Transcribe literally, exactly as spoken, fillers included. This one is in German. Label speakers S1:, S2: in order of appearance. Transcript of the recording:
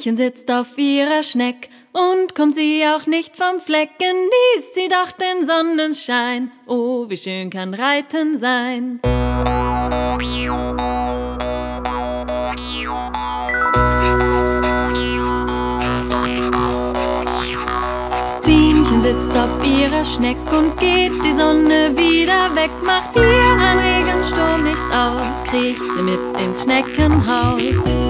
S1: Bienchen sitzt auf ihrer Schneck und kommt sie auch nicht vom Fleck. Genießt sie doch den Sonnenschein, oh, wie schön kann Reiten sein. Bienchen sitzt auf ihrer Schneck und geht die Sonne wieder weg. Macht ihr ein Regensturm nichts aus, kriecht sie mit ins Schneckenhaus.